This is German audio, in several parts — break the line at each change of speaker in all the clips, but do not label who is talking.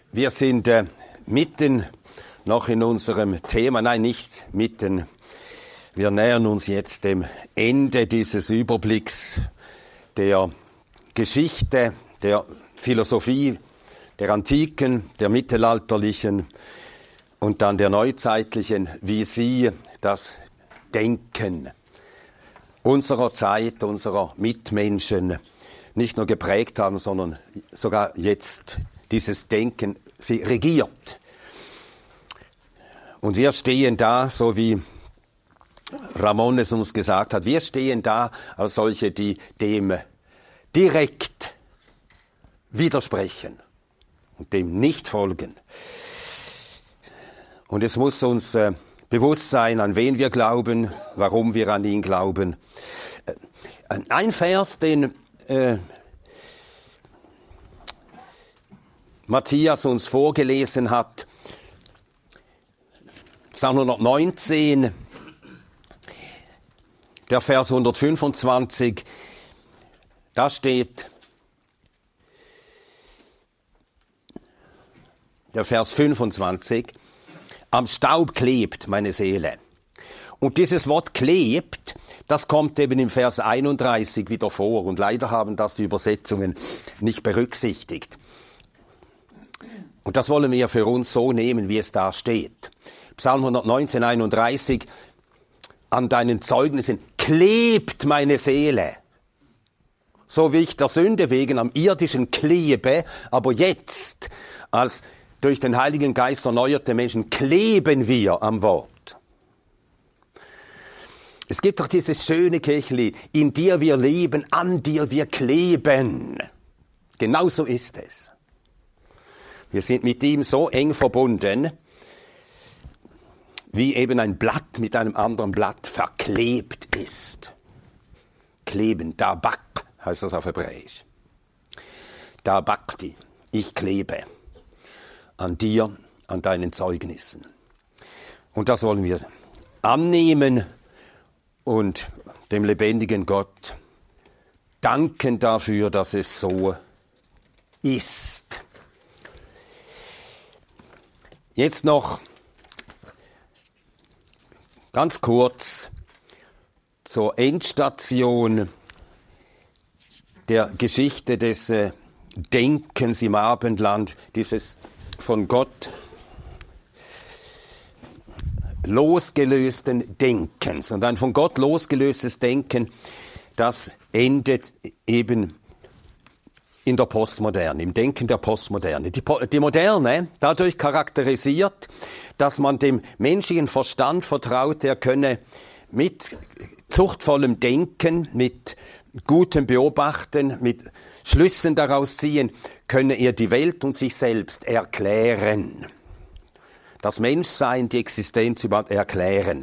Wir sind mitten noch in unserem Thema, nein, nicht mitten. Wir nähern uns jetzt dem Ende dieses Überblicks der Geschichte, der Philosophie, der antiken, der mittelalterlichen und dann der neuzeitlichen, wie sie das Denken unserer Zeit, unserer Mitmenschen nicht nur geprägt haben, sondern sogar jetzt dieses Denken sie regiert. Und wir stehen da, so wie Ramon es uns gesagt hat, wir stehen da als solche, die dem direkt widersprechen und dem nicht folgen. Und es muss uns bewusst sein, an wen wir glauben, warum wir an ihn glauben. Ein Vers, den Matthias uns vorgelesen hat, Psalm 119, der Vers 125, da steht der Vers 25, am Staub klebt meine Seele. Und dieses Wort klebt, das kommt eben im Vers 31 wieder vor. Und leider haben das die Übersetzungen nicht berücksichtigt. Und das wollen wir für uns so nehmen, wie es da steht. Psalm 119, 31, an deinen Zeugnissen klebt meine Seele. So wie ich der Sünde wegen am irdischen klebe, aber jetzt, als durch den Heiligen Geist erneuerte Menschen, kleben wir am Wort. Es gibt doch dieses schöne Kirchenlied, in dir wir leben, an dir wir kleben. Genauso ist es. Wir sind mit ihm so eng verbunden, wie eben ein Blatt mit einem anderen Blatt verklebt ist. Kleben, dabak heißt das auf Hebräisch. Dabakti, ich klebe an dir, an deinen Zeugnissen. Und das wollen wir annehmen und dem lebendigen Gott danken dafür, dass es so ist. Jetzt noch ganz kurz zur Endstation der Geschichte des Denkens im Abendland, dieses von Gott losgelösten Denkens. Und ein von Gott losgelöstes Denken, das endet eben in der Postmoderne, im Denken der Postmoderne. Die Moderne, dadurch charakterisiert, dass man dem menschlichen Verstand vertraut, er könne mit zuchtvollem Denken, mit gutem Beobachten, mit Schlüssen daraus ziehen, könne er die Welt und sich selbst erklären. Das Menschsein, die Existenz überhaupt erklären.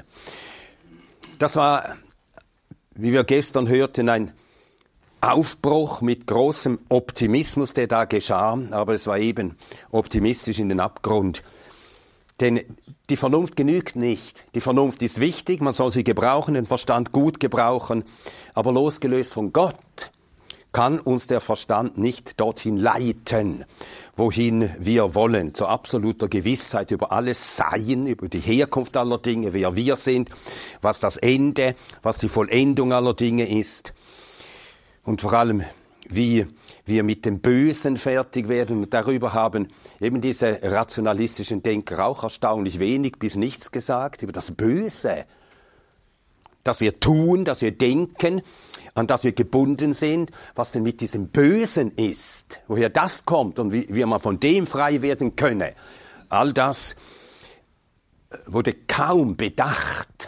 Das war, wie wir gestern hörten, ein Aufbruch mit großem Optimismus, der da geschah, aber es war eben optimistisch in den Abgrund. Denn die Vernunft genügt nicht. Die Vernunft ist wichtig, man soll sie gebrauchen, den Verstand gut gebrauchen, aber losgelöst von Gott kann uns der Verstand nicht dorthin leiten, wohin wir wollen, zu absoluter Gewissheit über alles Sein, über die Herkunft aller Dinge, wer wir sind, was das Ende, was die Vollendung aller Dinge ist. Und vor allem, wie wir mit dem Bösen fertig werden. Und darüber haben eben diese rationalistischen Denker auch erstaunlich wenig bis nichts gesagt, über das Böse, das wir tun, das wir denken, an das wir gebunden sind, was denn mit diesem Bösen ist, woher das kommt und wie man von dem frei werden könne. All das wurde kaum bedacht.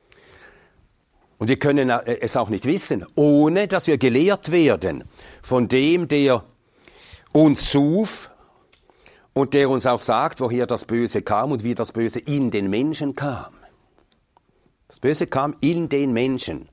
Und wir können es auch nicht wissen, ohne dass wir gelehrt werden von dem, der uns schuf und der uns auch sagt, woher das Böse kam und wie das Böse in den Menschen kam. Das Böse kam in den Menschen.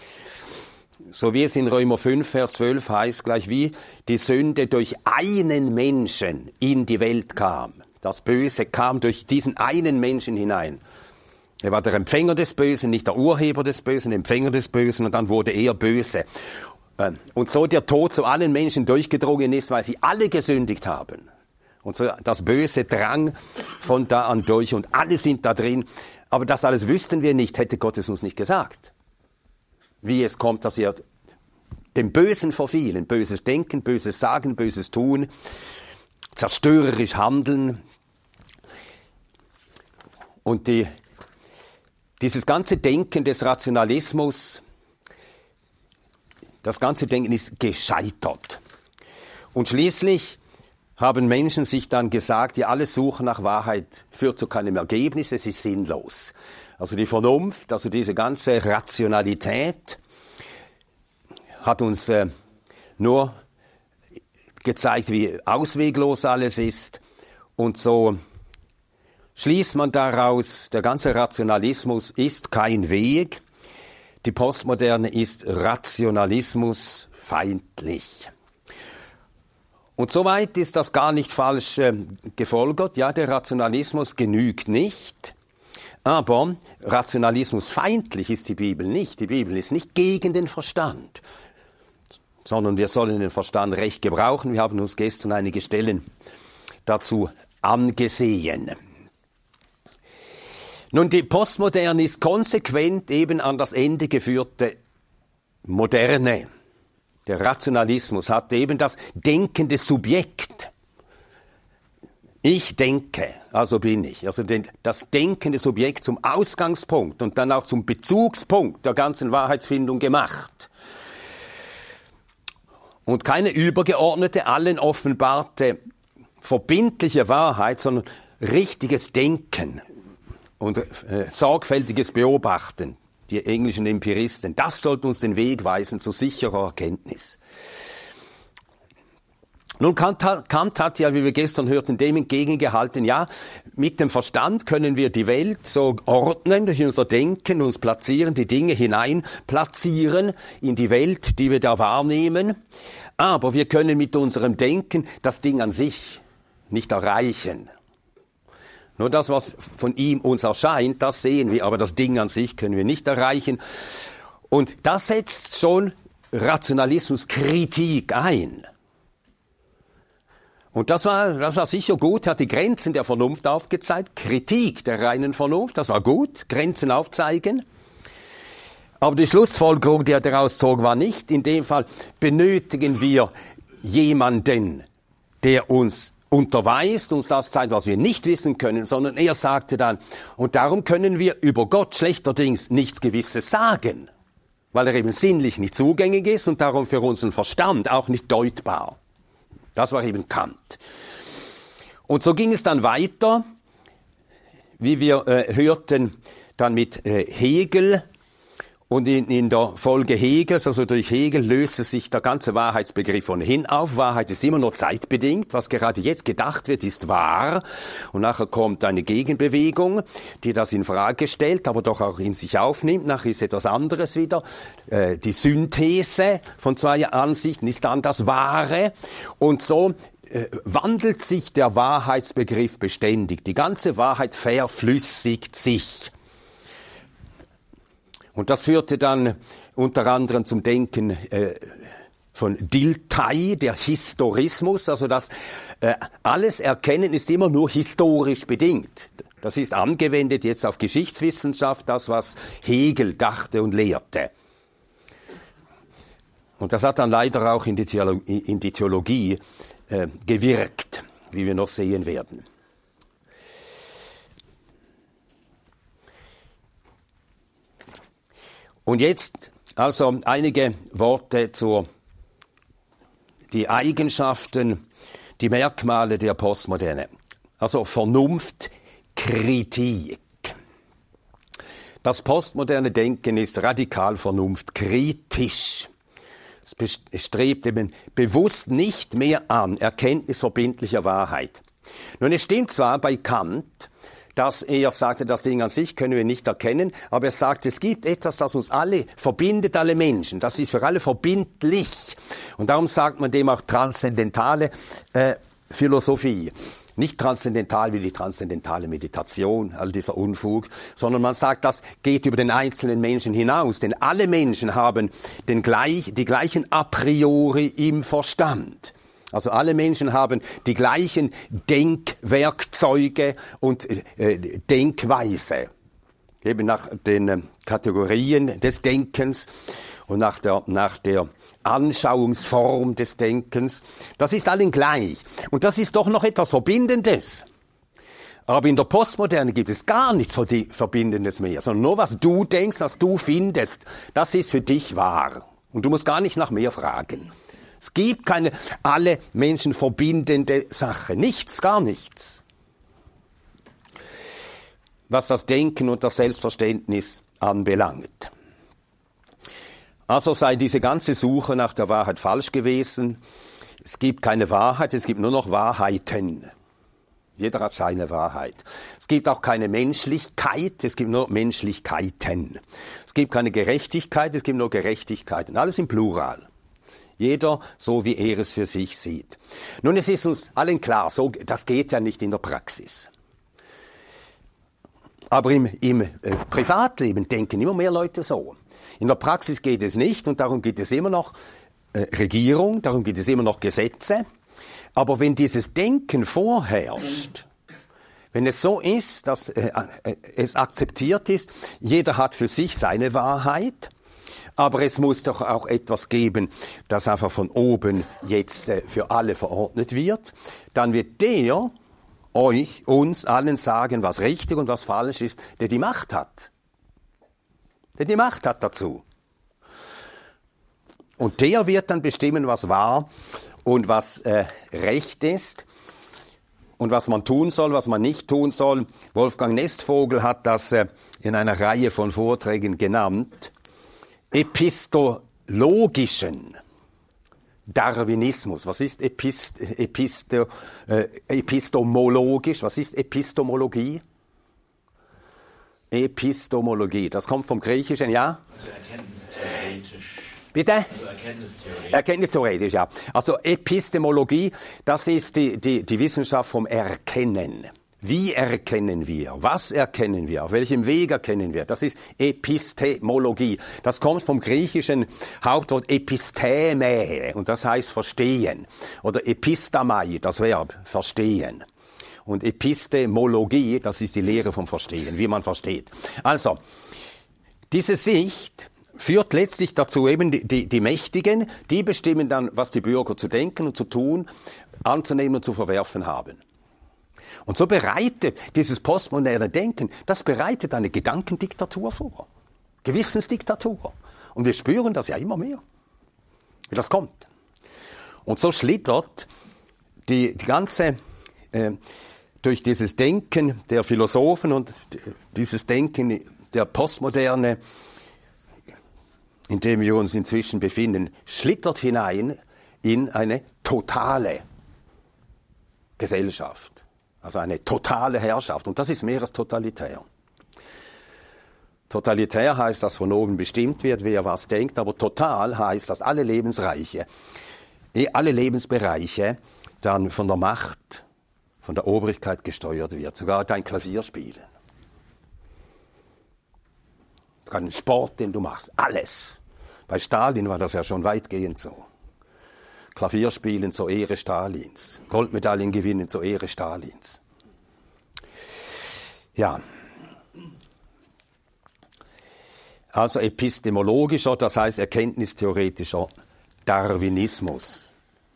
So wie es in Römer 5, Vers 12 heißt, gleich wie die Sünde durch einen Menschen in die Welt kam. Das Böse kam durch diesen einen Menschen hinein. Er war der Empfänger des Bösen, nicht der Urheber des Bösen, Empfänger des Bösen, und dann wurde er böse. Und so der Tod zu allen Menschen durchgedrungen ist, weil sie alle gesündigt haben Und so das Böse drang von da an durch und alle sind da drin. Aber das alles wüssten wir nicht, hätte Gott es uns nicht gesagt. Wie es kommt, dass ihr dem Bösen verfielen, böses Denken, böses Sagen, böses Tun, zerstörerisch handeln. Und dieses ganze Denken des Rationalismus, das ganze Denken ist gescheitert. Und schließlich haben Menschen sich dann gesagt, ja, alles Suchen nach Wahrheit führt zu keinem Ergebnis, es ist sinnlos. Also die Vernunft, also diese ganze Rationalität hat uns nur gezeigt, wie ausweglos alles ist. Und so schließt man daraus, der ganze Rationalismus ist kein Weg. Die Postmoderne ist rationalismusfeindlich. Und soweit ist das gar nicht falsch gefolgert. Ja, der Rationalismus genügt nicht. Aber rationalismusfeindlich ist die Bibel nicht. Die Bibel ist nicht gegen den Verstand, sondern wir sollen den Verstand recht gebrauchen. Wir haben uns gestern einige Stellen dazu angesehen. Nun, die Postmoderne ist konsequent eben an das Ende geführte Moderne. Der Rationalismus hat eben das denkende Subjekt. Ich denke, also bin ich. Also das denkende Subjekt zum Ausgangspunkt und dann auch zum Bezugspunkt der ganzen Wahrheitsfindung gemacht. Und keine übergeordnete, allen offenbarte, verbindliche Wahrheit, sondern richtiges Denken und sorgfältiges Beobachten. Die englischen Empiristen, das sollte uns den Weg weisen zu sicherer Erkenntnis. Nun, Kant hat ja, wie wir gestern hörten, dem entgegengehalten, ja, mit dem Verstand können wir die Welt so ordnen, durch unser Denken uns platzieren, die Dinge hinein platzieren in die Welt, die wir da wahrnehmen. Aber wir können mit unserem Denken das Ding an sich nicht erreichen. Nur das, was von ihm uns erscheint, das sehen wir, aber das Ding an sich können wir nicht erreichen. Und das setzt schon Rationalismuskritik ein. Und das war sicher gut, hat die Grenzen der Vernunft aufgezeigt, Kritik der reinen Vernunft, das war gut, Grenzen aufzeigen. Aber die Schlussfolgerung, die er daraus zog, war nicht, in dem Fall benötigen wir jemanden, der uns unterweist, uns das zeigt, was wir nicht wissen können, sondern er sagte dann, und darum können wir über Gott schlechterdings nichts Gewisses sagen, weil er eben sinnlich nicht zugängig ist und darum für unseren Verstand auch nicht deutbar. Das war eben Kant. Und so ging es dann weiter, wie wir hörten, dann mit Hegel. Und in der Folge Hegels, also durch Hegel, löste sich der ganze Wahrheitsbegriff ohnehin auf. Wahrheit ist immer nur zeitbedingt. Was gerade jetzt gedacht wird, ist wahr. Und nachher kommt eine Gegenbewegung, die das in Frage stellt, aber doch auch in sich aufnimmt. Nachher ist etwas anderes wieder. Die Synthese von zwei Ansichten ist dann das Wahre. Und so wandelt sich der Wahrheitsbegriff beständig. Die ganze Wahrheit verflüssigt sich. Und das führte dann unter anderem zum Denken von Dilthey, der Historismus, also das alles Erkennen ist immer nur historisch bedingt. Das ist angewendet jetzt auf Geschichtswissenschaft, das was Hegel dachte und lehrte. Und das hat dann leider auch in die Theologie gewirkt, wie wir noch sehen werden. Und jetzt also einige Worte zu die Eigenschaften, die Merkmale der Postmoderne. Also Vernunftkritik. Das postmoderne Denken ist radikal vernunftkritisch. Es strebt eben bewusst nicht mehr an erkenntnisverbindlicher Wahrheit. Nun, es stimmt zwar bei Kant, dass er sagte, das Ding an sich können wir nicht erkennen, aber er sagt, es gibt etwas, das uns alle verbindet, alle Menschen. Das ist für alle verbindlich. Und darum sagt man dem auch transzendentale Philosophie. Nicht transzendental wie die transzendentale Meditation, all dieser Unfug, sondern man sagt, das geht über den einzelnen Menschen hinaus. Denn alle Menschen haben die gleichen a priori im Verstand. Also alle Menschen haben die gleichen Denkwerkzeuge und Denkweise. Eben nach den Kategorien des Denkens und nach der Anschauungsform des Denkens. Das ist allen gleich. Und das ist doch noch etwas Verbindendes. Aber in der Postmoderne gibt es gar nichts Verbindendes mehr, sondern nur was du denkst, was du findest, das ist für dich wahr. Und du musst gar nicht nach mehr fragen. Es gibt keine alle Menschen verbindende Sache. Nichts, gar nichts. Was das Denken und das Selbstverständnis anbelangt. Also sei diese ganze Suche nach der Wahrheit falsch gewesen. Es gibt keine Wahrheit, es gibt nur noch Wahrheiten. Jeder hat seine Wahrheit. Es gibt auch keine Menschlichkeit, es gibt nur Menschlichkeiten. Es gibt keine Gerechtigkeit, es gibt nur Gerechtigkeiten. Alles im Plural. Jeder so, wie er es für sich sieht. Nun, es ist uns allen klar, so, das geht ja nicht in der Praxis. Aber im Privatleben denken immer mehr Leute so. In der Praxis geht es nicht und darum gibt es immer noch Regierung, darum gibt es immer noch Gesetze. Aber wenn dieses Denken vorherrscht, wenn es so ist, dass es akzeptiert ist, jeder hat für sich seine Wahrheit, aber es muss doch auch etwas geben, das einfach von oben jetzt für alle verordnet wird, dann wird der uns allen sagen, was richtig und was falsch ist, der die Macht hat. Der die Macht hat dazu. Und der wird dann bestimmen, was wahr und was recht ist und was man tun soll, was man nicht tun soll. Wolfgang Nestvogel hat das in einer Reihe von Vorträgen genannt. Epistologischen Darwinismus. Was ist epistemologisch? Was ist Epistemologie? Epistemologie, das kommt vom Griechischen, ja?
Also erkenntnistheoretisch.
Bitte?
Also erkenntnistheoretisch.
Erkenntnistheoretisch, ja. Also Epistemologie, das ist die Wissenschaft vom Erkennen. Wie erkennen wir? Was erkennen wir? Auf welchem Weg erkennen wir? Das ist Epistemologie. Das kommt vom griechischen Hauptwort episteme und das heißt verstehen. Oder epistamai, das Verb verstehen. Und Epistemologie, das ist die Lehre vom Verstehen, wie man versteht. Also, diese Sicht führt letztlich dazu, eben die Mächtigen, die bestimmen dann, was die Bürger zu denken und zu tun, anzunehmen und zu verwerfen haben. Und so bereitet dieses postmoderne Denken, das bereitet eine Gedankendiktatur vor. Gewissensdiktatur. Und wir spüren das ja immer mehr, wie das kommt. Und so schlittert die ganze, durch dieses Denken der Philosophen und dieses Denken der Postmoderne, in dem wir uns inzwischen befinden, schlittert hinein in eine totale Gesellschaft. Also eine totale Herrschaft. Und das ist mehr als totalitär. Totalitär heißt, dass von oben bestimmt wird, wer was denkt. Aber total heißt, dass alle Lebensbereiche dann von der Macht, von der Obrigkeit gesteuert wird. Sogar dein Klavierspielen. Dein Sport, den du machst. Alles. Bei Stalin war das ja schon weitgehend so. Klavierspielen zur Ehre Stalins, Goldmedaillen gewinnen zur Ehre Stalins. Ja. Also epistemologischer, das heißt erkenntnistheoretischer Darwinismus.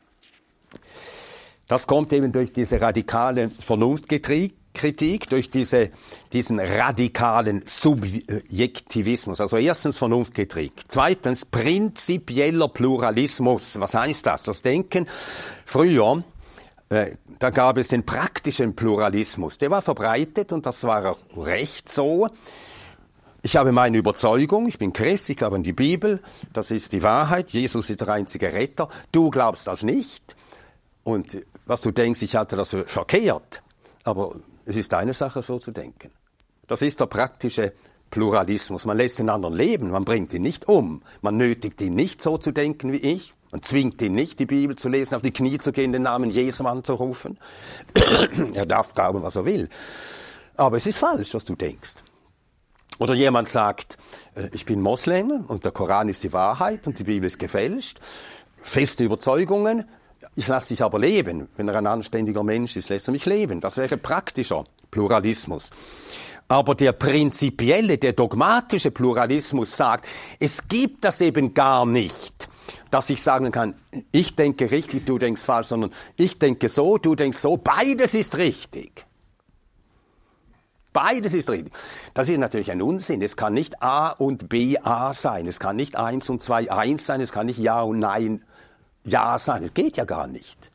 Das kommt eben durch diese radikale Vernunftkritik, durch diesen radikalen Subjektivismus. Also erstens Vernunftkritik. Zweitens prinzipieller Pluralismus. Was heißt das? Das Denken früher, da gab es den praktischen Pluralismus. Der war verbreitet und das war auch recht so. Ich habe meine Überzeugung, ich bin Christ, ich glaube an die Bibel, das ist die Wahrheit, Jesus ist der einzige Retter. Du glaubst das nicht und was du denkst, ich halte das verkehrt. Aber es ist deine Sache, so zu denken. Das ist der praktische Pluralismus. Man lässt den anderen leben, man bringt ihn nicht um. Man nötigt ihn nicht, so zu denken wie ich. Man zwingt ihn nicht, die Bibel zu lesen, auf die Knie zu gehen, den Namen Jesu anzurufen. Er darf glauben, was er will. Aber es ist falsch, was du denkst. Oder jemand sagt, ich bin Moslem und der Koran ist die Wahrheit und die Bibel ist gefälscht. Feste Überzeugungen. ich lasse dich aber leben. Wenn er ein anständiger Mensch ist, lässt er mich leben. Das wäre praktischer Pluralismus. Aber der prinzipielle, der dogmatische Pluralismus sagt, es gibt das eben gar nicht, dass ich sagen kann, ich denke richtig, du denkst falsch, sondern ich denke so, du denkst so. Beides ist richtig. Beides ist richtig. Das ist natürlich ein Unsinn. Es kann nicht A und B A sein. Es kann nicht 1 und 2 1 sein. Es kann nicht Ja und Nein Ja sein. Das geht ja gar nicht.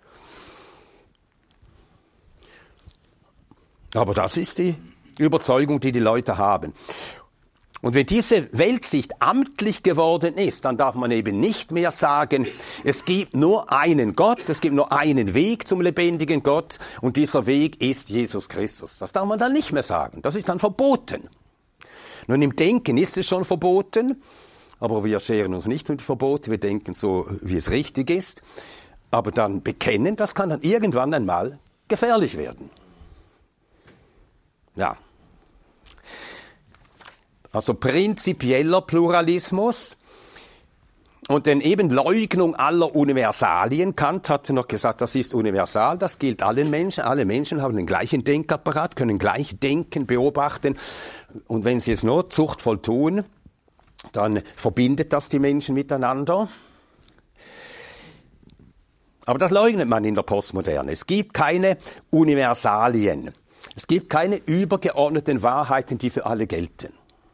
Aber das ist die Überzeugung, die die Leute haben. Und wenn diese Weltsicht amtlich geworden ist, dann darf man eben nicht mehr sagen, es gibt nur einen Gott, es gibt nur einen Weg zum lebendigen Gott und dieser Weg ist Jesus Christus. Das darf man dann nicht mehr sagen. Das ist dann verboten. Nun, im Denken ist es schon verboten, aber wir scheren uns nicht mit Verboten, wir denken so, wie es richtig ist. Aber dann bekennen, das kann dann irgendwann einmal gefährlich werden. Ja. Also prinzipieller Pluralismus und dann eben Leugnung aller Universalien. Kant hatte noch gesagt, das ist universal, das gilt allen Menschen. Alle Menschen haben den gleichen Denkapparat, können gleich denken, beobachten. Und wenn sie es nur zuchtvoll tun, dann verbindet das die Menschen miteinander. Aber das leugnet man in der Postmoderne. Es gibt keine Universalien. Es gibt keine übergeordneten Wahrheiten, die für alle gelten.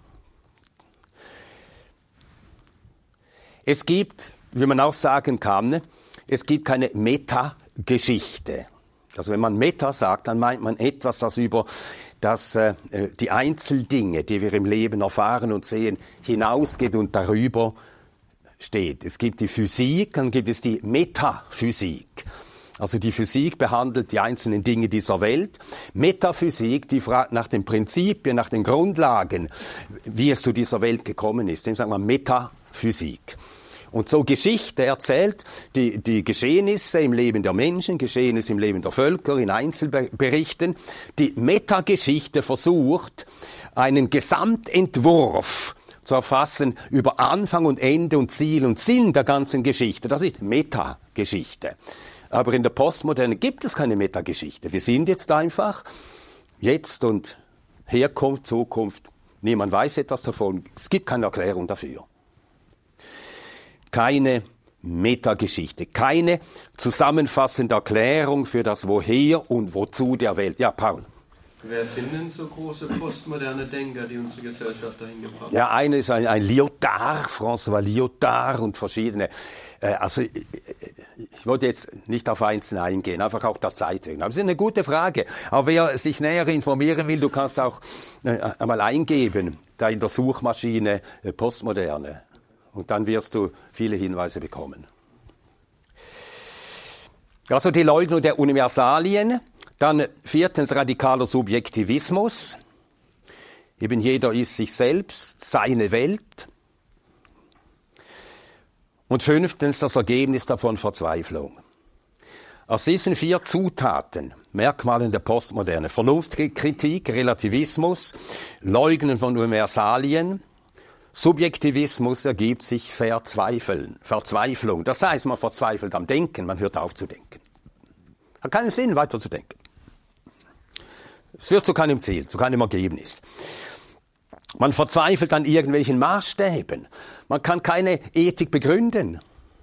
Es gibt, wie man auch sagen kann, es gibt keine Metageschichte. Also wenn man Meta sagt, dann meint man etwas, das über die Einzeldinge, die wir im Leben erfahren und sehen, hinausgeht und darüber steht. Es gibt die Physik, dann gibt es die Metaphysik. Also die Physik behandelt die einzelnen Dinge dieser Welt. Metaphysik, die fragt nach den Prinzipien, nach den Grundlagen, wie es zu dieser Welt gekommen ist. Dem sagen wir Metaphysik. Und so Geschichte erzählt die Geschehnisse im Leben der Menschen, Geschehnisse im Leben der Völker, in Einzelberichten. Die Metageschichte versucht, einen Gesamtentwurf zu erfassen über Anfang und Ende und Ziel und Sinn der ganzen Geschichte. Das ist Metageschichte. Aber in der Postmoderne gibt es keine Metageschichte. Wir sind jetzt einfach, jetzt und Herkunft, Zukunft. Niemand weiß etwas davon. Es gibt keine Erklärung dafür. Keine Metageschichte, keine zusammenfassende Erklärung für das Woher und Wozu der Welt. Ja, Paul.
Wer sind denn so große postmoderne Denker, die unsere Gesellschaft dahin gebracht haben?
Ja, einer ist ein Lyotard, François Lyotard und verschiedene. Also ich wollte jetzt nicht auf Einzelne eingehen, einfach auch der Zeit wegen. Aber es ist eine gute Frage. Aber wer sich näher informieren will, du kannst auch einmal eingeben, da in der Suchmaschine Postmoderne. Und dann wirst du viele Hinweise bekommen. Also die Leugnung der Universalien. Dann 4. radikaler Subjektivismus. Eben jeder ist sich selbst, seine Welt. Und 5. das Ergebnis davon Verzweiflung. Aus diesen 4 Zutaten, Merkmalen der Postmoderne, Vernunftkritik, Relativismus, Leugnen von Universalien, Subjektivismus ergibt sich Verzweiflung. Das heißt, man verzweifelt am Denken, man hört auf zu denken. Hat keinen Sinn, weiter zu denken. Es führt zu keinem Ziel, zu keinem Ergebnis. Man verzweifelt an irgendwelchen Maßstäben. Man kann keine Ethik begründen.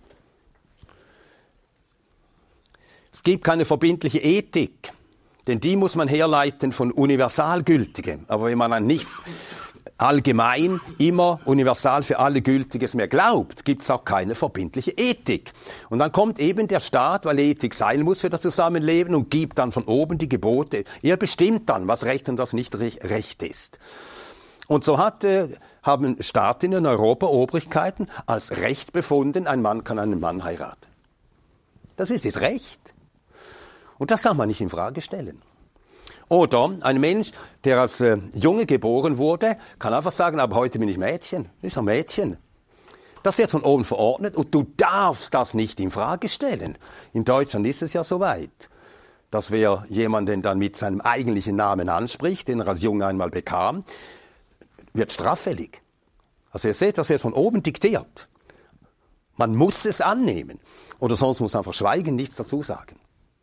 Es gibt keine verbindliche Ethik, denn die muss man herleiten von Universalgültigem. Aber wenn man an nichts allgemein, immer universal für alle Gültiges mehr glaubt, gibt es auch keine verbindliche Ethik. Und dann kommt eben der Staat, weil Ethik sein muss für das Zusammenleben und gibt dann von oben die Gebote. Er bestimmt dann, was recht und was nicht recht ist. Und so haben Staaten in Europa, Obrigkeiten, als Recht befunden, ein Mann kann einen Mann heiraten. Das ist das Recht. Und das kann man nicht in Frage stellen. Oder ein Mensch, der als Junge geboren wurde, kann einfach sagen, aber heute bin ich Mädchen. Das ist ein Mädchen. Das wird von oben verordnet und du darfst das nicht in Frage stellen. In Deutschland ist es ja so weit, dass wer jemanden dann mit seinem eigentlichen Namen anspricht, den er als Junge einmal bekam, wird straffällig. Also ihr seht, das wird von oben diktiert. Man muss es annehmen. Oder sonst muss man einfach schweigen, nichts dazu sagen.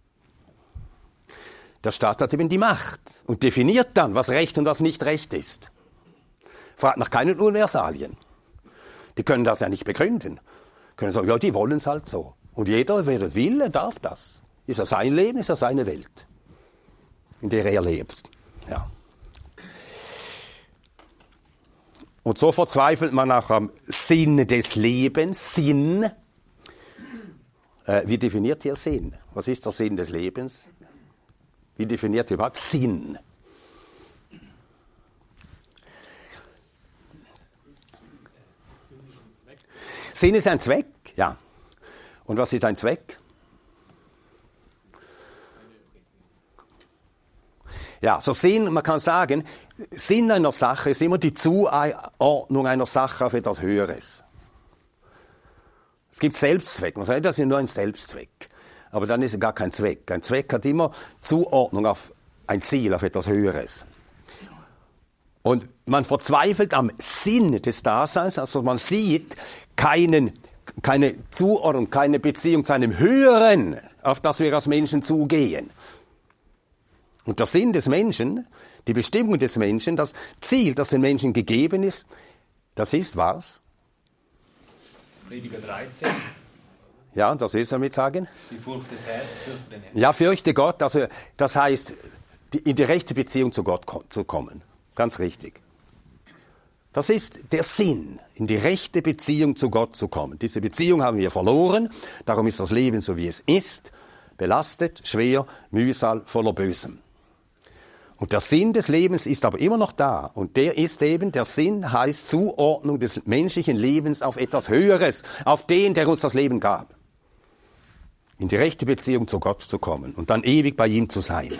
Der Staat hat eben die Macht und definiert dann, was Recht und was nicht Recht ist. Fragt nach keinen Universalien. Die können das ja nicht begründen. Können sagen, ja, die wollen es halt so. Und jeder, wer will, darf das. Ist ja sein Leben, ist ja seine Welt, in der er lebt. Ja. Und so verzweifelt man auch am Sinn des Lebens. Sinn. Wie definiert ihr Sinn? Was ist der Sinn des Lebens? Wie definiert ihr überhaupt Sinn? Sinn ist ein Zweck, ja. Und was ist ein Zweck? Ja, so Sinn, man kann sagen, Sinn einer Sache ist immer die Zuordnung einer Sache auf etwas Höheres. Es gibt Selbstzweck, man sagt, das ist nur ein Selbstzweck. Aber dann ist es gar kein Zweck. Ein Zweck hat immer Zuordnung auf ein Ziel, auf etwas Höheres. Und man verzweifelt am Sinn des Daseins, also man sieht keine Zuordnung, keine Beziehung zu einem Höheren, auf das wir als Menschen zugehen. Und der Sinn des Menschen, die Bestimmung des Menschen, das Ziel, das den Menschen gegeben ist, das ist was?
Prediger 13.
Ja, das ist damit sagen.
Die Furcht des Herrn, fürchte den Herrn.
Ja, fürchte Gott, also das heißt, in die rechte Beziehung zu Gott zu kommen. Ganz richtig. Das ist der Sinn, in die rechte Beziehung zu Gott zu kommen. Diese Beziehung haben wir verloren, darum ist das Leben so wie es ist, belastet, schwer, mühsal, voller Bösem. Und der Sinn des Lebens ist aber immer noch da. Und der ist eben, der Sinn heißt Zuordnung des menschlichen Lebens auf etwas Höheres, auf den, der uns das Leben gab. In die rechte Beziehung zu Gott zu kommen und dann ewig bei ihm zu sein.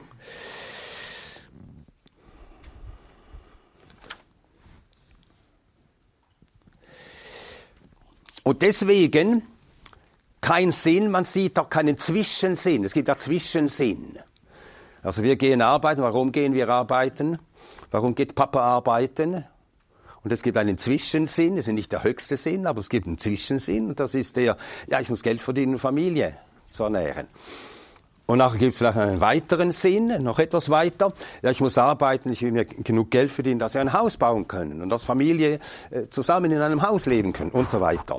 Und deswegen kein Sinn, man sieht auch keinen Zwischensinn. Es gibt ja Zwischensinn. Also wir gehen arbeiten. Warum gehen wir arbeiten? Warum geht Papa arbeiten? Und es gibt einen Zwischensinn, das ist nicht der höchste Sinn, aber es gibt einen Zwischensinn. Und das ist der, ja, ich muss Geld verdienen, um Familie zu ernähren. Und nachher gibt es vielleicht einen weiteren Sinn, noch etwas weiter. Ja, ich muss arbeiten, ich will mir genug Geld verdienen, dass wir ein Haus bauen können und dass Familie zusammen in einem Haus leben können und so weiter.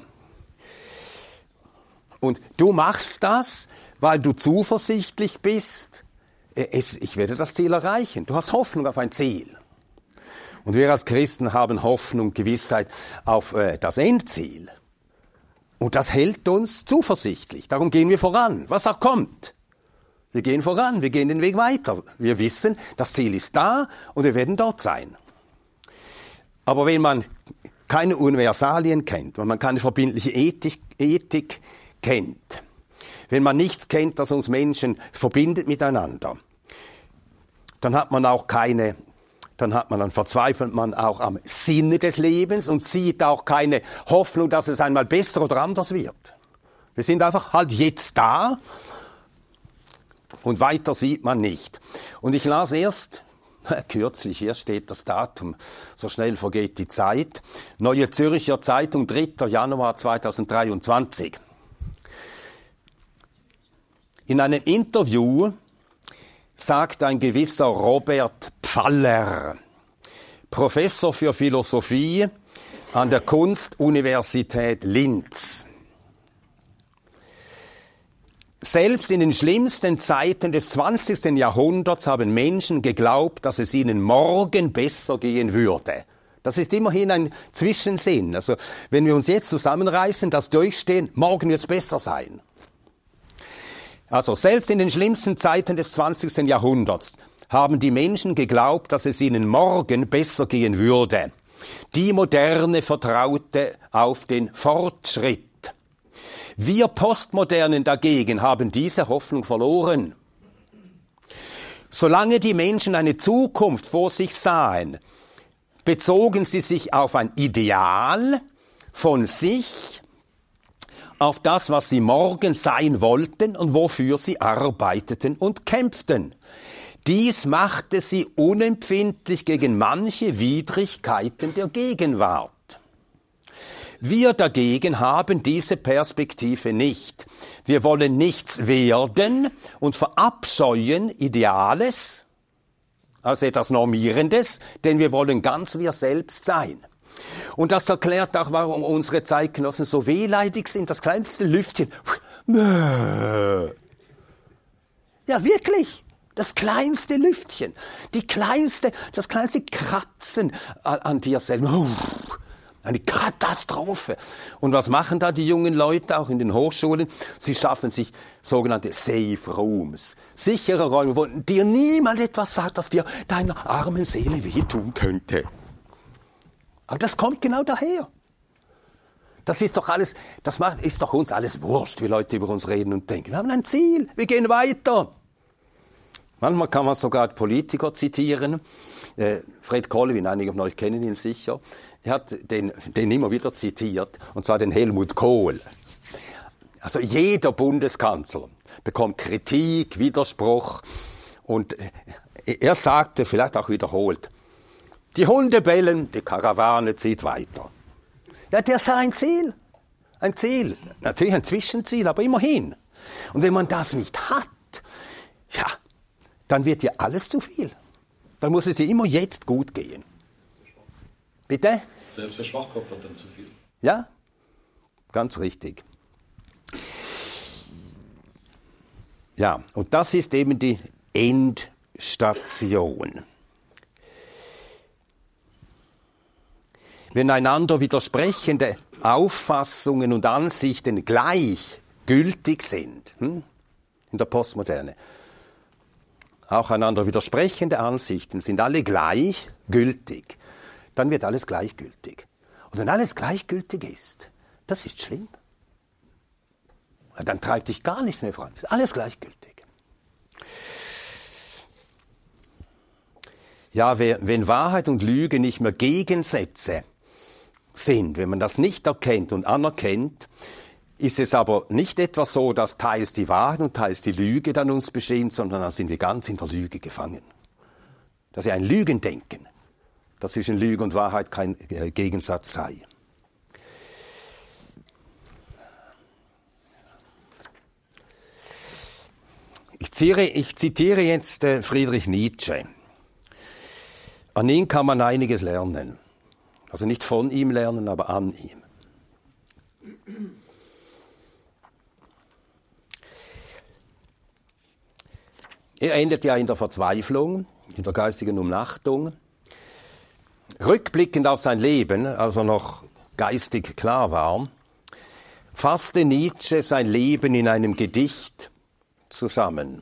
Und du machst das, weil du zuversichtlich bist, ich werde das Ziel erreichen. Du hast Hoffnung auf ein Ziel. Und wir als Christen haben Hoffnung, Gewissheit auf das Endziel. Und das hält uns zuversichtlich. Darum gehen wir voran, was auch kommt. Wir gehen voran, wir gehen den Weg weiter. Wir wissen, das Ziel ist da und wir werden dort sein. Aber wenn man keine Universalien kennt, wenn man keine verbindliche Ethik kennt, wenn man nichts kennt, das uns Menschen verbindet miteinander, dann verzweifelt man auch am Sinne des Lebens und sieht auch keine Hoffnung, dass es einmal besser oder anders wird. Wir sind einfach halt jetzt da und weiter sieht man nicht. Und ich las erst, kürzlich, hier steht das Datum, so schnell vergeht die Zeit, Neue Zürcher Zeitung, 3. Januar 2023. In einem Interview sagt ein gewisser Robert Pfaller, Professor für Philosophie an der Kunstuniversität Linz: Selbst in den schlimmsten Zeiten des 20. Jahrhunderts haben Menschen geglaubt, dass es ihnen morgen besser gehen würde. Das ist immerhin ein Zwischensinn. Also wenn wir uns jetzt zusammenreißen, das durchstehen, morgen wird es besser sein. Also selbst in den schlimmsten Zeiten des 20. Jahrhunderts haben die Menschen geglaubt, dass es ihnen morgen besser gehen würde. Die Moderne vertraute auf den Fortschritt. Wir Postmodernen dagegen haben diese Hoffnung verloren. Solange die Menschen eine Zukunft vor sich sahen, bezogen sie sich auf ein Ideal von sich, auf das, was sie morgen sein wollten und wofür sie arbeiteten und kämpften. Dies machte sie unempfindlich gegen manche Widrigkeiten der Gegenwart. Wir dagegen haben diese Perspektive nicht. Wir wollen nichts werden und verabscheuen Ideales als etwas Normierendes, denn wir wollen ganz wir selbst sein. Und das erklärt auch, warum unsere Zeitgenossen so wehleidig sind. Das kleinste Lüftchen. Ja, wirklich. Das kleinste Lüftchen. Das kleinste Kratzen an dir selbst. Eine Katastrophe. Und was machen da die jungen Leute auch in den Hochschulen? Sie schaffen sich sogenannte Safe Rooms. Sichere Räume, wo dir niemand etwas sagt, das dir deiner armen Seele wehtun könnte. Aber das kommt genau daher. Das ist doch alles, ist doch uns alles wurscht, wie Leute über uns reden und denken. Wir haben ein Ziel, wir gehen weiter. Manchmal kann man sogar Politiker zitieren. Fred Colvin, einige von euch kennen ihn sicher. Er hat den immer wieder zitiert, und zwar den Helmut Kohl. Also jeder Bundeskanzler bekommt Kritik, Widerspruch. Und er sagte, vielleicht auch wiederholt, die Hunde bellen, die Karawane zieht weiter. Ja, der sah ein Ziel. Ein Ziel. Natürlich ein Zwischenziel, aber immerhin. Und wenn man das nicht hat, ja, dann wird dir alles zu viel. Dann muss es dir immer jetzt gut gehen. Bitte?
Selbst der Schwachkopf hat dann zu viel.
Ja, ganz richtig. Ja, und das ist eben die Endstation. Wenn einander widersprechende Auffassungen und Ansichten gleichgültig sind, in der Postmoderne, auch einander widersprechende Ansichten sind alle gleichgültig, dann wird alles gleichgültig. Und wenn alles gleichgültig ist, das ist schlimm. Dann treibt dich gar nichts mehr voran. Ist alles gleichgültig. Ja, wenn Wahrheit und Lüge nicht mehr Gegensätze sind, wenn man das nicht erkennt und anerkennt, ist es aber nicht etwa so, dass teils die Wahrheit und teils die Lüge dann uns bestimmt, sondern dann sind wir ganz in der Lüge gefangen. Das ist ja ein Lügendenken, dass zwischen Lüge und Wahrheit kein Gegensatz sei. Ich zitiere jetzt Friedrich Nietzsche. An ihm kann man einiges lernen. Also nicht von ihm lernen, aber an ihm. Er endet ja in der Verzweiflung, in der geistigen Umnachtung. Rückblickend auf sein Leben, als er noch geistig klar war, fasste Nietzsche sein Leben in einem Gedicht zusammen.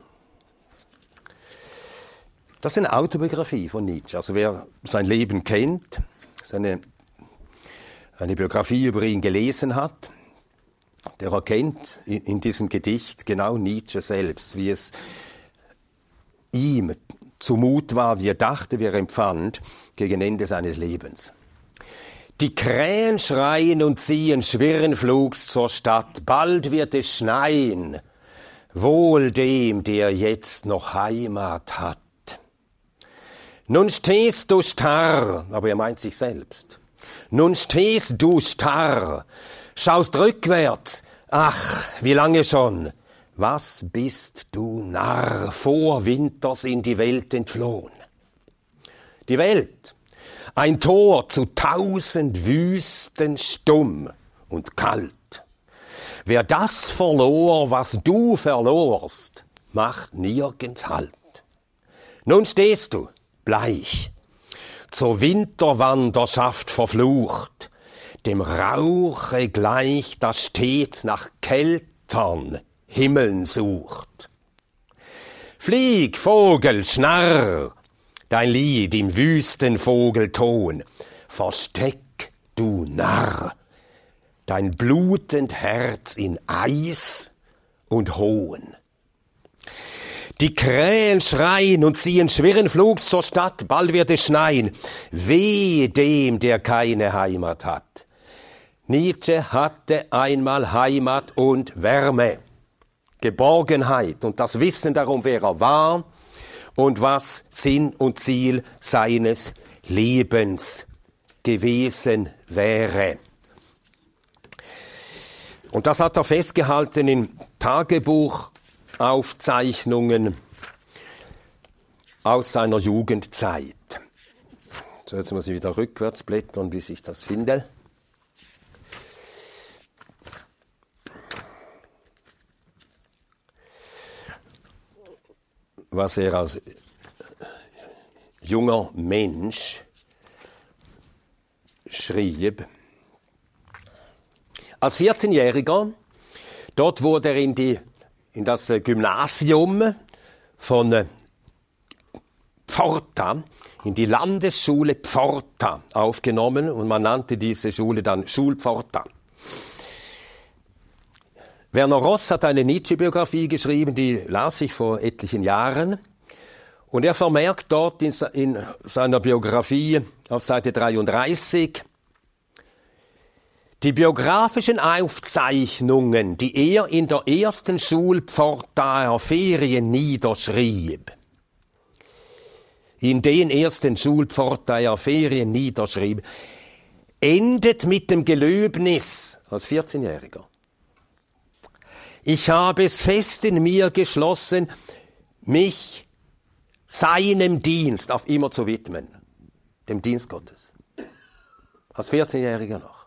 Das ist eine Autobiografie von Nietzsche. Also wer sein Leben kennt, eine Biografie über ihn gelesen hat, der erkennt in diesem Gedicht genau Nietzsche selbst, wie es ihm zumut war, wie er dachte, wie er empfand, gegen Ende seines Lebens. Die Krähen schreien und ziehen schwirren flugs zur Stadt, bald wird es schneien, wohl dem, der jetzt noch Heimat hat. Nun stehst du starr, aber er meint sich selbst. Nun stehst du starr, schaust rückwärts, ach, wie lange schon? Was bist du Narr, vor Winter sind die Welt entflohen. Die Welt, ein Tor zu 1000 Wüsten, stumm und kalt. Wer das verlor, was du verlorst, macht nirgends Halt. Nun stehst du, bleich, zur Winterwanderschaft verflucht, dem Rauche gleich, das stets nach kältern Himmeln sucht. Flieg, Vogel, schnarr, dein Lied im wüsten Vogelton, versteck, du Narr, dein blutend Herz in Eis und Hohn. Die Krähen schreien und ziehen schwirren flugs zur Stadt, bald wird es schneien. Weh dem, der keine Heimat hat. Nietzsche hatte einmal Heimat und Wärme, Geborgenheit und das Wissen darum, wer er war und was Sinn und Ziel seines Lebens gewesen wäre. Und das hat er festgehalten in Tagebuchaufzeichnungen aus seiner Jugendzeit. So, jetzt muss ich wieder rückwärts blättern, bis ich das finde. Was er als junger Mensch schrieb. Als 14-Jähriger, dort wurde er in das Gymnasium von Pforta, in die Landesschule Pforta aufgenommen und man nannte diese Schule dann Schulpforta. Werner Ross hat eine Nietzsche-Biografie geschrieben, die las ich vor etlichen Jahren. Und er vermerkt dort in seiner Biografie auf Seite 33, die biografischen Aufzeichnungen, die er in der ersten Schulpfortaer Ferien niederschrieb, endet mit dem Gelöbnis als 14-Jähriger. Ich habe es fest in mir geschlossen, mich seinem Dienst auf immer zu widmen, dem Dienst Gottes. Als 14-Jähriger noch.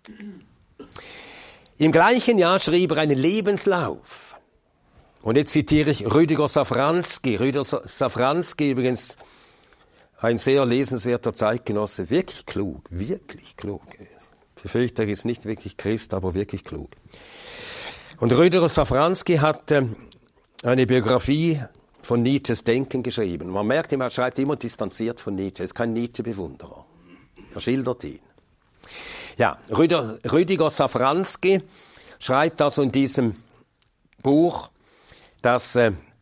Im gleichen Jahr schrieb er einen Lebenslauf. Und jetzt zitiere ich Rüdiger Safranski. Rüdiger Safranski, übrigens ein sehr lesenswerter Zeitgenosse, wirklich klug, wirklich klug. Ich befürchte, er ist nicht wirklich Christ, aber wirklich klug. Und Rüdiger Safranski hat eine Biografie von Nietzsches Denken geschrieben. Man merkt ihm, er schreibt immer distanziert von Nietzsche. Er ist kein Nietzsche-Bewunderer. Er schildert ihn. Ja, Rüdiger Safranski schreibt also in diesem Buch, dass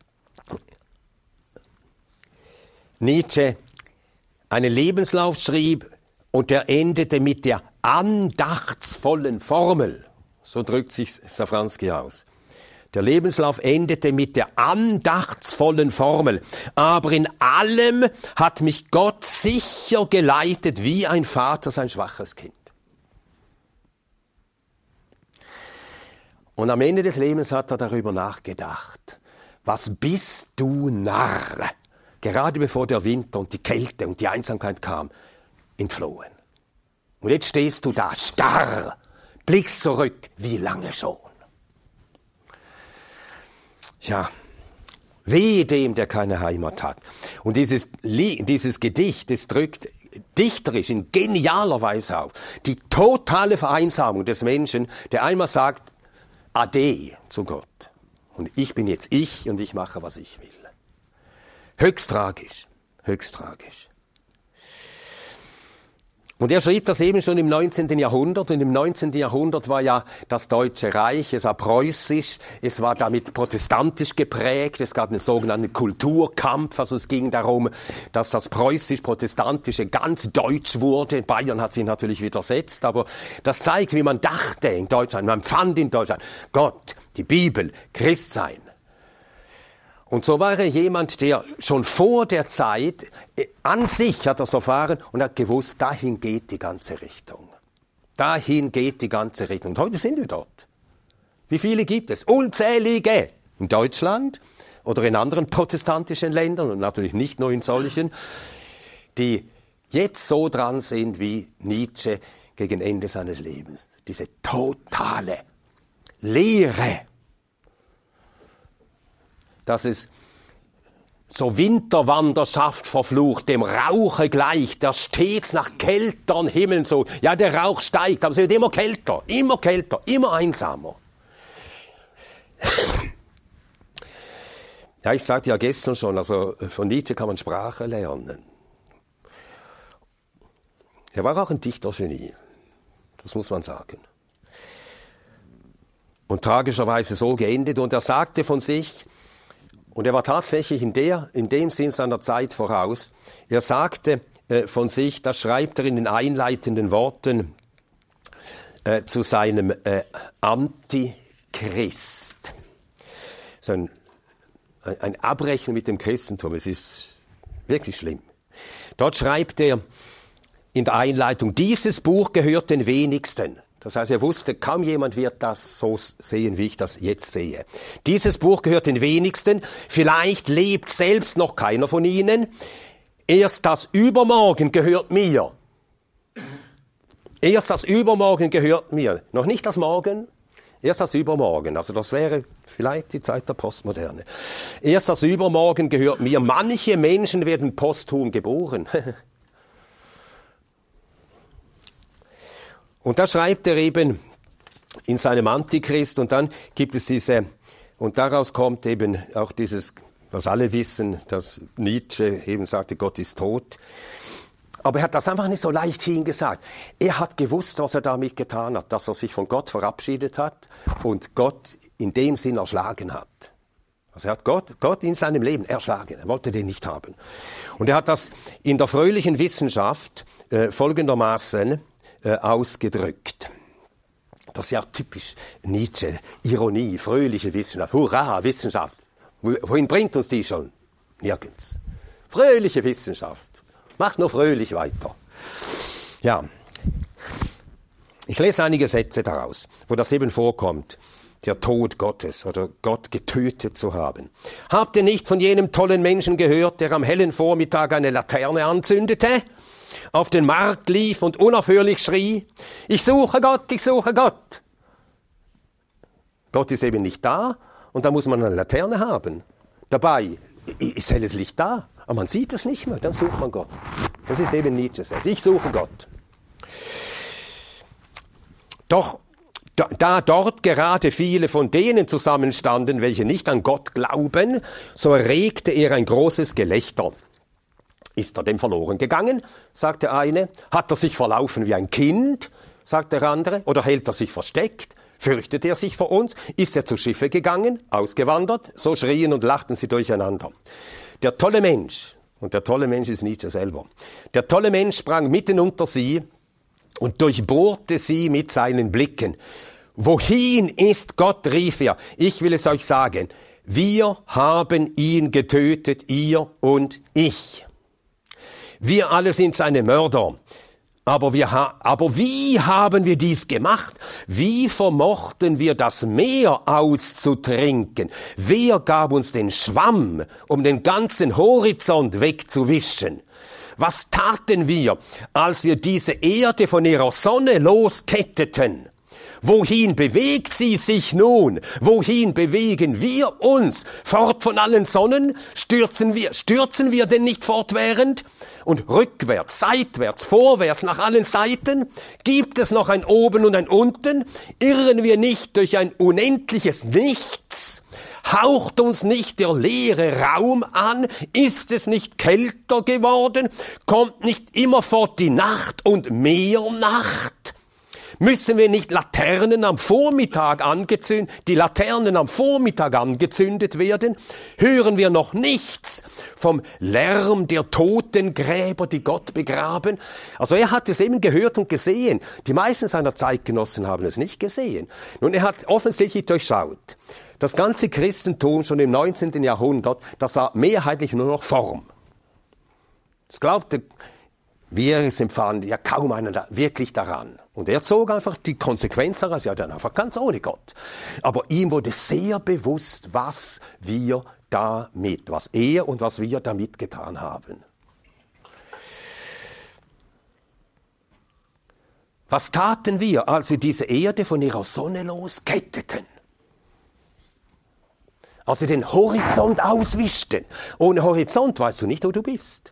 Nietzsche einen Lebenslauf schrieb und der endete mit der andachtsvollen Formel. So drückt sich Safranski aus. Der Lebenslauf endete mit der andachtsvollen Formel. Aber in allem hat mich Gott sicher geleitet, wie ein Vater sein schwaches Kind. Und am Ende des Lebens hat er darüber nachgedacht. Was bist du, Narr? Gerade bevor der Winter und die Kälte und die Einsamkeit kam, entflohen. Und jetzt stehst du da, starr, blickst zurück, wie lange schon? Ja, wehe dem, der keine Heimat hat. Und dieses Gedicht, das drückt dichterisch in genialer Weise auf die totale Vereinsamung des Menschen, der einmal sagt, Ade zu Gott. Und ich bin jetzt ich und ich mache, was ich will. Höchst tragisch, höchst tragisch. Und er schrieb das eben schon im 19. Jahrhundert. Und im 19. Jahrhundert war ja das Deutsche Reich, es war preußisch, es war damit protestantisch geprägt. Es gab einen sogenannten Kulturkampf. Also es ging darum, dass das preußisch-protestantische ganz deutsch wurde. Bayern hat sich natürlich widersetzt, aber das zeigt, wie man dachte in Deutschland. Man empfand in Deutschland Gott, die Bibel, Christsein. Und so war er jemand, der schon vor der Zeit an sich hat das erfahren und hat gewusst, dahin geht die ganze Richtung. Dahin geht die ganze Richtung. Und heute sind wir dort. Wie viele gibt es? Unzählige. In Deutschland oder in anderen protestantischen Ländern und natürlich nicht nur in solchen, die jetzt so dran sind wie Nietzsche gegen Ende seines Lebens. Diese totale Leere. Dass es so Winterwanderschaft verflucht, dem Rauche gleich, der stets nach kälteren Himmeln so, ja, der Rauch steigt, aber es wird immer kälter, immer einsamer. Ja, ich sagte ja gestern schon, also von Nietzsche kann man Sprache lernen. Er war auch ein Dichtergenie, das muss man sagen. Und tragischerweise so geendet, und er sagte von sich, und er war tatsächlich in dem Sinn seiner Zeit voraus. Er sagte von sich, das schreibt er in den einleitenden Worten zu seinem Antichrist. So ein Abbrechen mit dem Christentum, es ist wirklich schlimm. Dort schreibt er in der Einleitung, dieses Buch gehört den wenigsten. Das heißt, er wusste, kaum jemand wird das so sehen, wie ich das jetzt sehe. Dieses Buch gehört den wenigsten. Vielleicht lebt selbst noch keiner von ihnen. Erst das Übermorgen gehört mir. Erst das Übermorgen gehört mir. Noch nicht das Morgen, erst das Übermorgen. Also das wäre vielleicht die Zeit der Postmoderne. Erst das Übermorgen gehört mir. Manche Menschen werden posthum geboren. Und da schreibt er eben in seinem Antichrist, und dann gibt es und daraus kommt eben auch dieses, was alle wissen, dass Nietzsche eben sagte, Gott ist tot. Aber er hat das einfach nicht so leicht hingesagt. Er hat gewusst, was er damit getan hat, dass er sich von Gott verabschiedet hat und Gott in dem Sinn erschlagen hat. Also er hat Gott in seinem Leben erschlagen, er wollte den nicht haben. Und er hat das in der fröhlichen Wissenschaft folgendermaßen ausgedrückt. Das ist ja typisch Nietzsche, Ironie, fröhliche Wissenschaft, hurra, Wissenschaft. Wohin bringt uns die schon? Nirgends. Fröhliche Wissenschaft. Macht nur fröhlich weiter. Ja. Ich lese einige Sätze daraus, wo das eben vorkommt. Der Tod Gottes oder Gott getötet zu haben. Habt ihr nicht von jenem tollen Menschen gehört, der am hellen Vormittag eine Laterne anzündete, auf den Markt lief und unaufhörlich schrie, ich suche Gott, ich suche Gott. Gott ist eben nicht da und da muss man eine Laterne haben. Dabei ist helles Licht da, aber man sieht es nicht mehr, dann sucht man Gott. Das ist eben Nietzsche selbst. Ich suche Gott. Doch da dort gerade viele von denen zusammenstanden, welche nicht an Gott glauben, so erregte er ein großes Gelächter. Ist er dem verloren gegangen, sagt der eine. Hat er sich verlaufen wie ein Kind, sagt der andere. Oder hält er sich versteckt? Fürchtet er sich vor uns? Ist er zu Schiffe gegangen, ausgewandert? So schrien und lachten sie durcheinander. Der tolle Mensch, und der tolle Mensch ist Nietzsche selber, der tolle Mensch sprang mitten unter sie und durchbohrte sie mit seinen Blicken. Wohin ist Gott, rief er. Ich will es euch sagen. Wir haben ihn getötet, ihr und ich. Wir alle sind seine Mörder. Aber wie haben wir dies gemacht? Wie vermochten wir das Meer auszutrinken? Wer gab uns den Schwamm, um den ganzen Horizont wegzuwischen? Was taten wir, als wir diese Erde von ihrer Sonne losketteten? Wohin bewegt sie sich nun? Wohin bewegen wir uns? Fort von allen Sonnen? Stürzen wir denn nicht fortwährend? Und rückwärts, seitwärts, vorwärts, nach allen Seiten? Gibt es noch ein Oben und ein Unten? Irren wir nicht durch ein unendliches Nichts? Haucht uns nicht der leere Raum an? Ist es nicht kälter geworden? Kommt nicht immerfort die Nacht und mehr Nacht? Müssen wir nicht die Laternen am Vormittag angezündet werden? Hören wir noch nichts vom Lärm der Totengräber, die Gott begraben? Also er hat es eben gehört und gesehen. Die meisten seiner Zeitgenossen haben es nicht gesehen. Nun, er hat offensichtlich durchschaut. Das ganze Christentum schon im 19. Jahrhundert, das war mehrheitlich nur noch Form. Das glaubte, wir empfanden ja kaum einer wirklich daran. Und er zog einfach die Konsequenz daraus, ja dann einfach ganz ohne Gott. Aber ihm wurde sehr bewusst, was er und was wir damit getan haben. Was taten wir, als wir diese Erde von ihrer Sonne losketteten? Als wir den Horizont auswischten. Ohne Horizont weißt du nicht, wo du bist.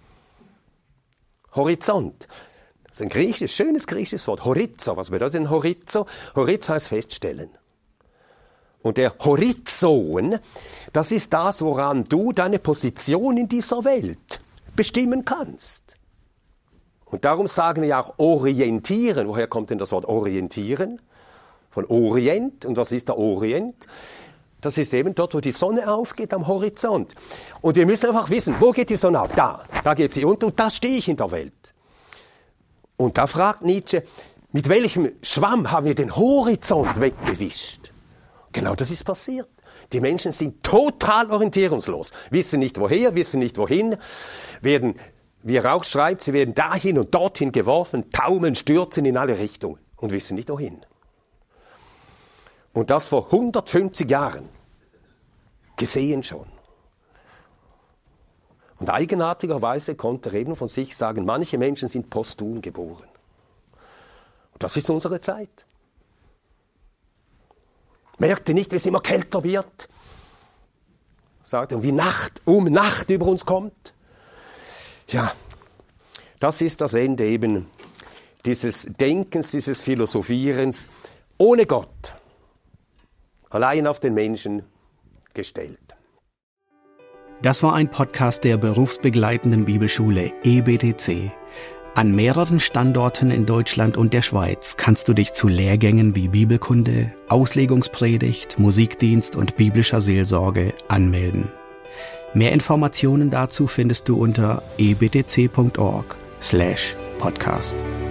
Horizont. Das ist ein schönes griechisches Wort. Horizo. Was bedeutet denn Horizo? Horizo heißt feststellen. Und der Horizon, das ist das, woran du deine Position in dieser Welt bestimmen kannst. Und darum sagen wir auch orientieren. Woher kommt denn das Wort orientieren? Von Orient. Und was ist der Orient? Das ist eben dort, wo die Sonne aufgeht, am Horizont. Und wir müssen einfach wissen, wo geht die Sonne auf? Da geht sie unter und da stehe ich in der Welt. Und da fragt Nietzsche, mit welchem Schwamm haben wir den Horizont weggewischt? Genau das ist passiert. Die Menschen sind total orientierungslos, wissen nicht woher, wissen nicht wohin, werden, wie er auch schreibt, sie werden dahin und dorthin geworfen, taumeln, stürzen in alle Richtungen. und wissen nicht wohin. Und das vor 150 Jahren. Gesehen schon. Und eigenartigerweise konnte er eben von sich sagen, manche Menschen sind posthum geboren. Und das ist unsere Zeit. Merkt ihr nicht, wie es immer kälter wird? Sagt er, und wie Nacht über uns kommt? Ja, das ist das Ende eben dieses Denkens, dieses Philosophierens ohne Gott, allein auf den Menschen gestellt.
Das war ein Podcast der berufsbegleitenden Bibelschule EBTC. An mehreren Standorten in Deutschland und der Schweiz kannst du dich zu Lehrgängen wie Bibelkunde, Auslegungspredigt, Musikdienst und biblischer Seelsorge anmelden. Mehr Informationen dazu findest du unter ebtc.org/podcast.